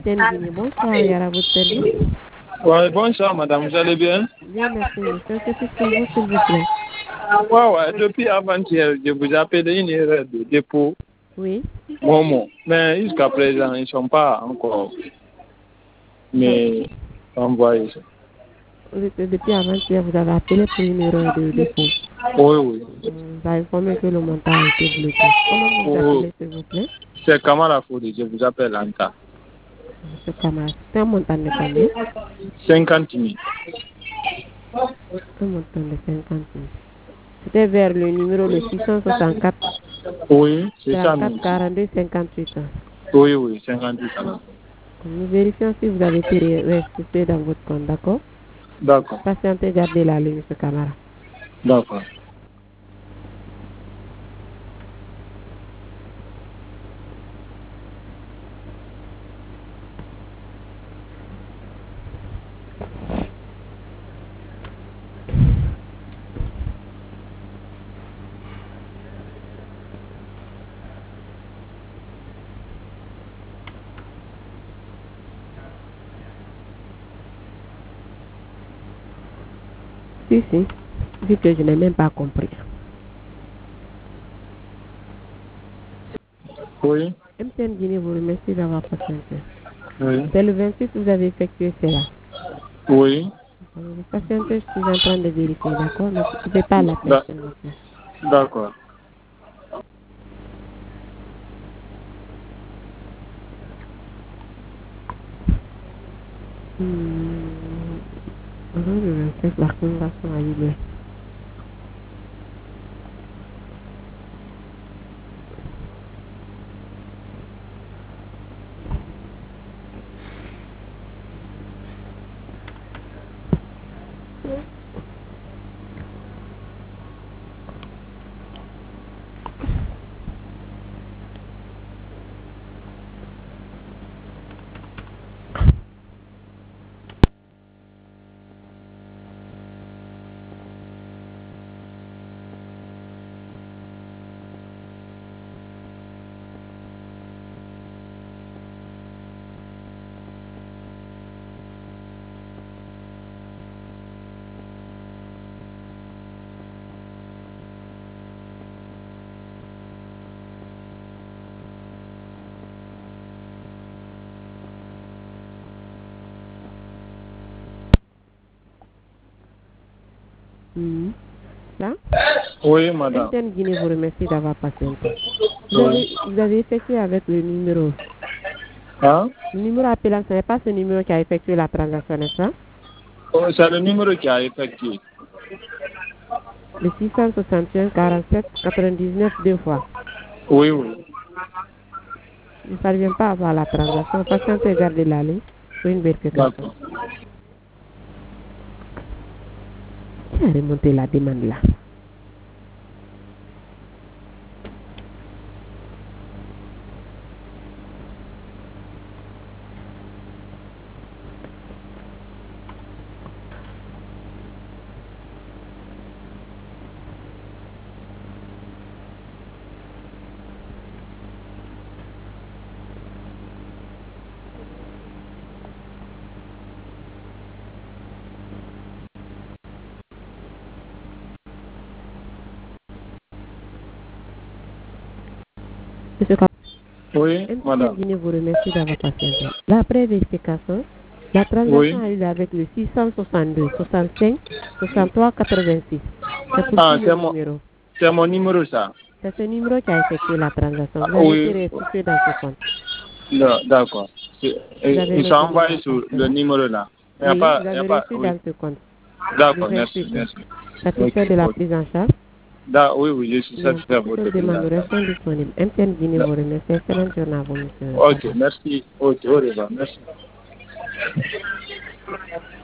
MTN Guinée, bonsoir, Yara, votre service. Ouais, bonsoir, madame, vous allez bien? Bien, merci, monsieur. Que puis-je pour vous, s'il vous plaît? Ouais, depuis avant-hier, je vous appelle une erreur de dépôt. Oui. Momo. Mais jusqu'à présent, ils ne sont pas encore. Mais envoyé ça. Depuis avant-hier, vous avez appelé pour une erreur de dépôt. Oui. Vous avez informé que le montant a été bloqué. Comment vous appelez, s'il vous plaît? C'est Kamala Foudi, je vous appelle Anta. Monsieur Kamara, c'est un montant de combien? 50 000. Un montant de 50 000. C'était vers le numéro le 664 Oui, c'est ça. 34 42 58 ans. Oui, 58 ans. Nous vérifions si vous avez été restitué dans votre compte, d'accord? D'accord. Patientez, gardez la ligne, monsieur Kamara. D'accord. Si, vu que je n'ai même pas compris. Oui. MTN Guinée vous remercie d'avoir patienté. Oui. C'est le 26 que vous avez effectué cela. Oui. Vous patientez, je suis en train de vérifier, d'accord? Ne coupez pas la tête, s'il vous plaît. D'accord. Le 27, la conversation a eu lieu. Là? Oui, madame. MTN Guinée vous remercie d'avoir patienté. Vous avez effectué avec le numéro. Hein? Le numéro appelant, ce n'est pas ce numéro qui a effectué la transaction, n'est-ce pas? C'est le numéro qui a effectué. Le 661 47 99 deux fois. Oui. Ne parvient pas à avoir la transaction. Patientez, gardez la ligne pour une vérification. D'accord. Qui a remonté la demande là? Monsieur Cap. Oui, madame. Guinée vous remercie d'avoir patienté. Après vérification, la transaction a eu lieu avec le 662 65 63 86. C'est pour le numéro. C'est mon numéro, ça. C'est ce numéro qui a effectué la transaction. Vous avez été restitué dans ce compte. D'accord. Ils sont envoyés sur le numéro là. Oui, vous avez reçu dans ce compte. D'accord, merci. Satisfait de la prise en charge? Oui, je suis satisfait de votre demande restant disponible. MTN Guinée vous remercie. Excellente journée à vous, monsieur. Ok, merci. Ok, au revoir. Merci.